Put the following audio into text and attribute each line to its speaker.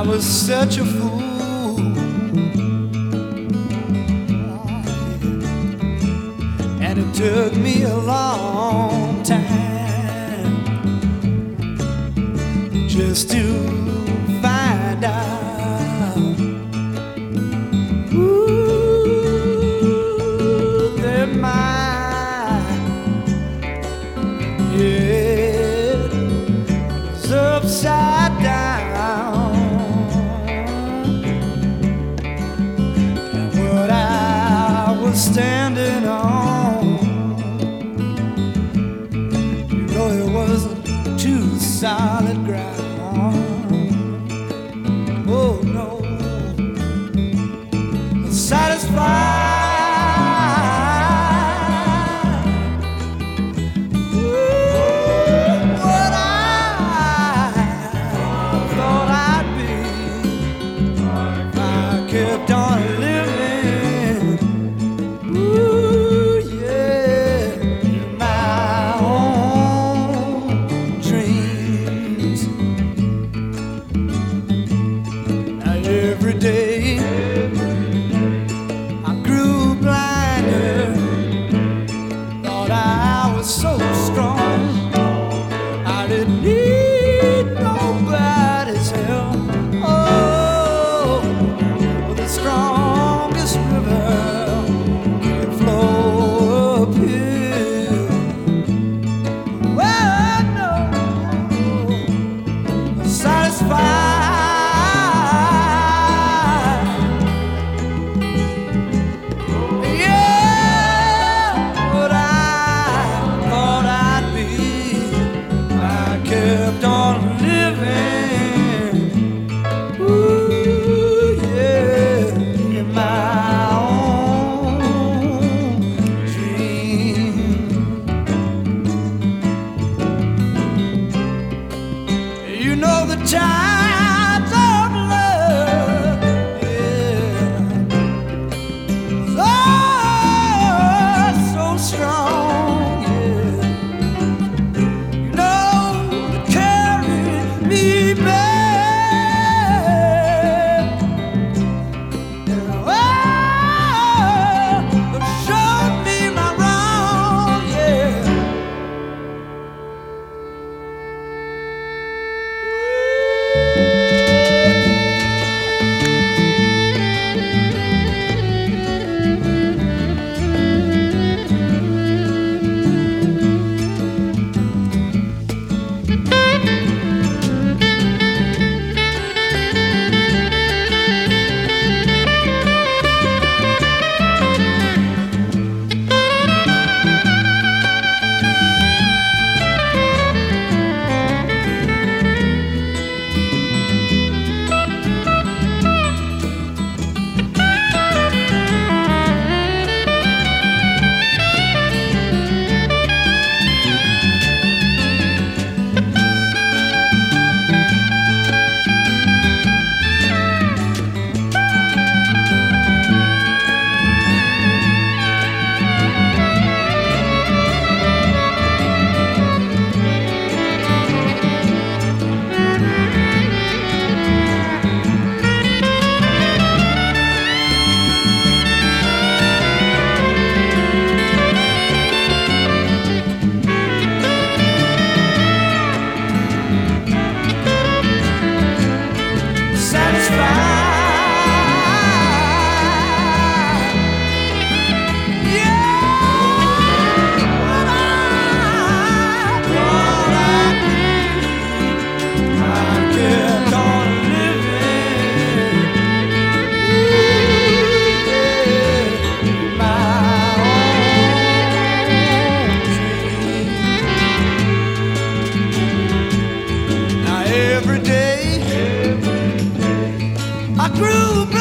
Speaker 1: was such a fool, and it took me a long time just to find out. Ooh, that my head was upside down, and what I was standing on, you know, it wasn't too solid ground. Oh no, satisfied. What I thought I'd be, I kept on living. Ooh, yeah, my own dreams. Now every day I grew blinder, thought I was so strong, I didn't need nobody's help. Oh, the strongest river can flow uphill. Well, no, satisfied. Kept on living, ooh, yeah, in my own dream. You know the times of love, yeah, oh, so strong, yeah. Me back, and oh, showed me my wrong, yeah. Every day I grew